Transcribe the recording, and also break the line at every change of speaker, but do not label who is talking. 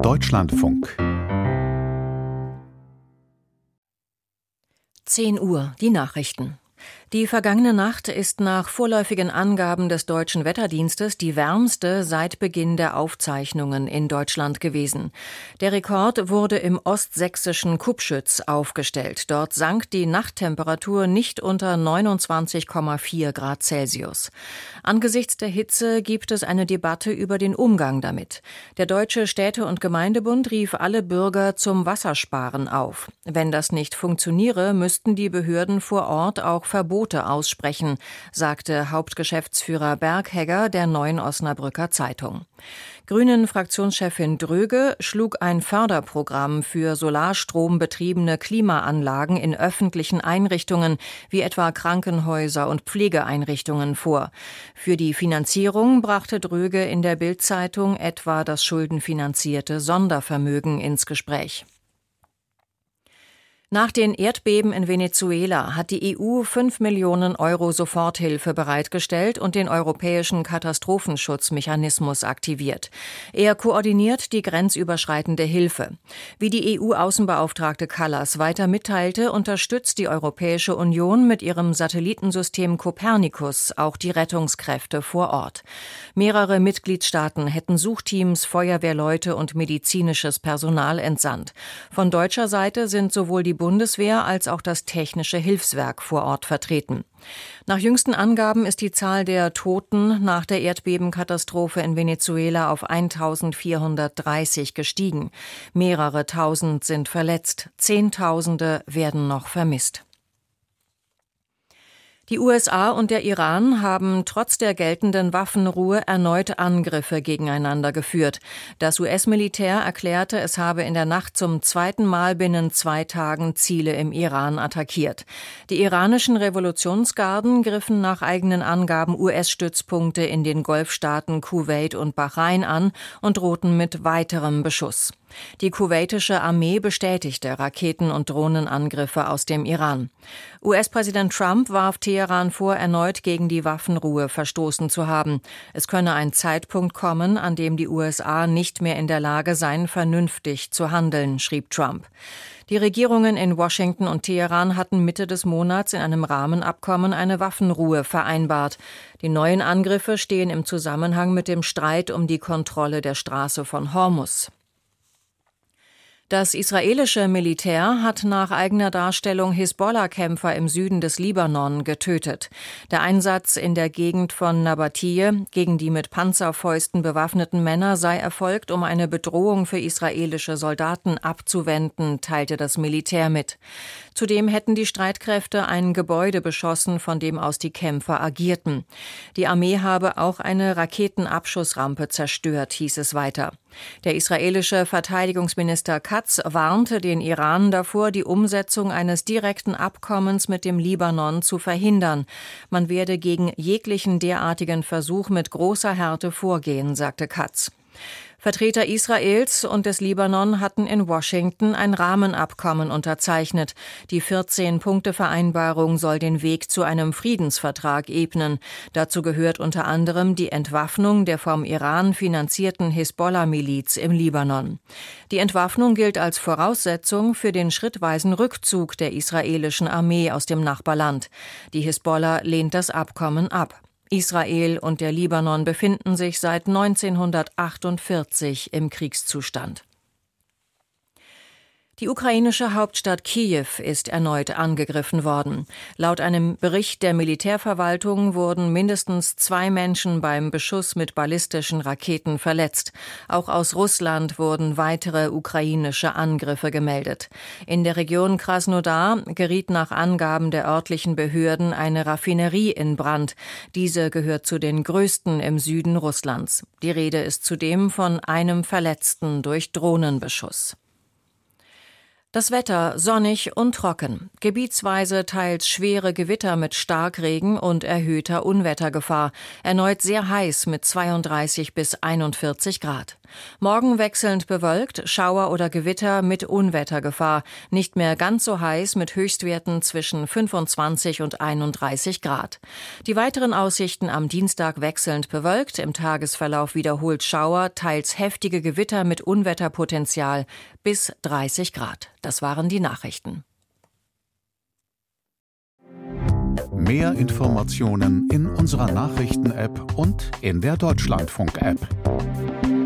Deutschlandfunk
10 Uhr, die Nachrichten. Die vergangene Nacht ist nach vorläufigen Angaben des Deutschen Wetterdienstes die wärmste seit Beginn der Aufzeichnungen in Deutschland gewesen. Der Rekord wurde im ostsächsischen Kupschütz aufgestellt. Dort sank die Nachttemperatur nicht unter 29,4 Grad Celsius. Angesichts der Hitze gibt es eine Debatte über den Umgang damit. Der Deutsche Städte- und Gemeindebund rief alle Bürger zum Wassersparen auf. Wenn das nicht funktioniere, müssten die Behörden vor Ort auch Verbote aussprechen, sagte Hauptgeschäftsführer Berghegger der Neuen Osnabrücker Zeitung. Grünen-Fraktionschefin Dröge schlug ein Förderprogramm für solarstrombetriebene Klimaanlagen in öffentlichen Einrichtungen wie etwa Krankenhäuser und Pflegeeinrichtungen vor. Für die Finanzierung brachte Dröge in der Bild-Zeitung etwa das schuldenfinanzierte Sondervermögen ins Gespräch. Nach den Erdbeben in Venezuela hat die EU 5 Millionen Euro Soforthilfe bereitgestellt und den europäischen Katastrophenschutzmechanismus aktiviert. Er koordiniert die grenzüberschreitende Hilfe. Wie die EU-Außenbeauftragte Kallas weiter mitteilte, unterstützt die Europäische Union mit ihrem Satellitensystem Copernicus auch die Rettungskräfte vor Ort. Mehrere Mitgliedstaaten hätten Suchteams, Feuerwehrleute und medizinisches Personal entsandt. Von deutscher Seite sind sowohl die Bundeswehr als auch das Technische Hilfswerk vor Ort vertreten. Nach jüngsten Angaben ist die Zahl der Toten nach der Erdbebenkatastrophe in Venezuela auf 1430 gestiegen. Mehrere Tausend sind verletzt, Zehntausende werden noch vermisst. Die USA und der Iran haben trotz der geltenden Waffenruhe erneut Angriffe gegeneinander geführt. Das US-Militär erklärte, es habe in der Nacht zum zweiten Mal binnen 2 Tagen Ziele im Iran attackiert. Die iranischen Revolutionsgarden griffen nach eigenen Angaben US-Stützpunkte in den Golfstaaten Kuwait und Bahrain an und drohten mit weiterem Beschuss. Die kuwaitische Armee bestätigte Raketen- und Drohnenangriffe aus dem Iran. US-Präsident Trump warf Teheran vor, erneut gegen die Waffenruhe verstoßen zu haben. Es könne ein Zeitpunkt kommen, an dem die USA nicht mehr in der Lage seien, vernünftig zu handeln, schrieb Trump. Die Regierungen in Washington und Teheran hatten Mitte des Monats in einem Rahmenabkommen eine Waffenruhe vereinbart. Die neuen Angriffe stehen im Zusammenhang mit dem Streit um die Kontrolle der Straße von Hormuz. Das israelische Militär hat nach eigener Darstellung Hisbollah-Kämpfer im Süden des Libanon getötet. Der Einsatz in der Gegend von Nabatiyeh gegen die mit Panzerfäusten bewaffneten Männer sei erfolgt, um eine Bedrohung für israelische Soldaten abzuwenden, teilte das Militär mit. Zudem hätten die Streitkräfte ein Gebäude beschossen, von dem aus die Kämpfer agierten. Die Armee habe auch eine Raketenabschussrampe zerstört, hieß es weiter. Der israelische Verteidigungsminister Katz warnte den Iran davor, die Umsetzung eines direkten Abkommens mit dem Libanon zu verhindern. Man werde gegen jeglichen derartigen Versuch mit großer Härte vorgehen, sagte Katz. Vertreter Israels und des Libanon hatten in Washington ein Rahmenabkommen unterzeichnet. Die 14-Punkte-Vereinbarung soll den Weg zu einem Friedensvertrag ebnen. Dazu gehört unter anderem die Entwaffnung der vom Iran finanzierten Hisbollah-Miliz im Libanon. Die Entwaffnung gilt als Voraussetzung für den schrittweisen Rückzug der israelischen Armee aus dem Nachbarland. Die Hisbollah lehnt das Abkommen ab. Israel und der Libanon befinden sich seit 1948 im Kriegszustand. Die ukrainische Hauptstadt Kiew ist erneut angegriffen worden. Laut einem Bericht der Militärverwaltung wurden mindestens 2 Menschen beim Beschuss mit ballistischen Raketen verletzt. Auch aus Russland wurden weitere ukrainische Angriffe gemeldet. In der Region Krasnodar geriet nach Angaben der örtlichen Behörden eine Raffinerie in Brand. Diese gehört zu den größten im Süden Russlands. Die Rede ist zudem von einem Verletzten durch Drohnenbeschuss. Das Wetter sonnig und trocken. Gebietsweise teils schwere Gewitter mit Starkregen und erhöhter Unwettergefahr. Erneut sehr heiß mit 32 bis 41 Grad. Morgen wechselnd bewölkt, Schauer oder Gewitter mit Unwettergefahr. Nicht mehr ganz so heiß mit Höchstwerten zwischen 25 und 31 Grad. Die weiteren Aussichten am Dienstag wechselnd bewölkt, im Tagesverlauf wiederholt Schauer, teils heftige Gewitter mit Unwetterpotenzial bis 30 Grad. Das waren die Nachrichten.
Mehr Informationen in unserer Nachrichten-App und in der Deutschlandfunk-App.